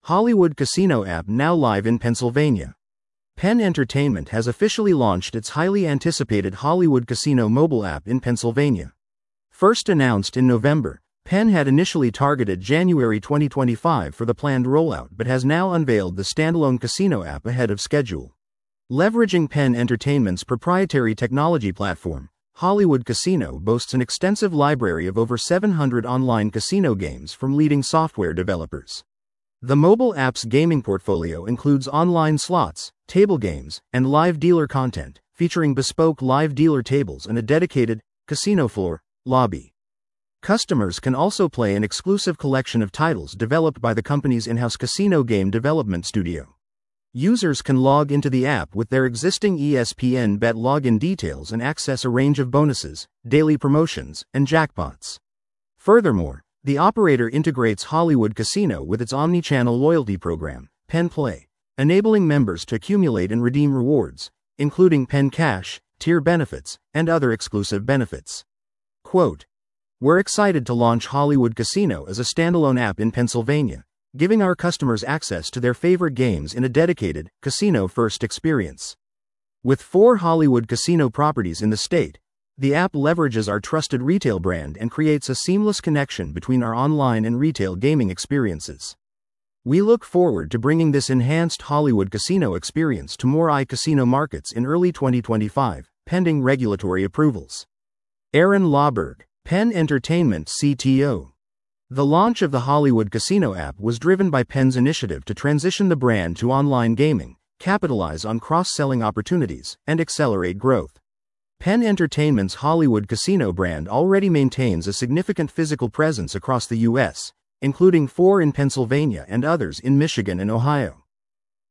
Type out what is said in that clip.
Hollywood Casino app now live in Pennsylvania. Penn Entertainment has officially launched its highly anticipated Hollywood Casino mobile app in Pennsylvania. First announced in November, Penn had initially targeted January 2025 for the planned rollout but has now unveiled the standalone casino app ahead of schedule. Leveraging Penn Entertainment's proprietary technology platform, Hollywood Casino boasts an extensive library of over 700 online casino games from leading software developers. The mobile app's gaming portfolio includes online slots, table games, and live dealer content, featuring bespoke live dealer tables and a dedicated casino floor lobby. Customers can also play an exclusive collection of titles developed by the company's in-house casino game development studio. Users can log into the app with their existing ESPN Bet login details and access a range of bonuses, daily promotions, and jackpots. Furthermore, the operator integrates Hollywood Casino with its omni-channel loyalty program, Penn Play, enabling members to accumulate and redeem rewards, including Penn Cash, tier benefits, and other exclusive benefits. Quote, "We're excited to launch Hollywood Casino as a standalone app in Pennsylvania, giving our customers access to their favorite games in a dedicated, casino-first experience. With 4 Hollywood Casino properties in the state, the app leverages our trusted retail brand and creates a seamless connection between our online and retail gaming experiences. We look forward to bringing this enhanced Hollywood Casino experience to more iCasino markets in early 2025, pending regulatory approvals." Aaron Lauberg, Penn Entertainment CTO. The launch of the Hollywood Casino app was driven by Penn's initiative to transition the brand to online gaming, capitalize on cross-selling opportunities, and accelerate growth. Penn Entertainment's Hollywood Casino brand already maintains a significant physical presence across the U.S., including 4 in Pennsylvania and others in Michigan and Ohio.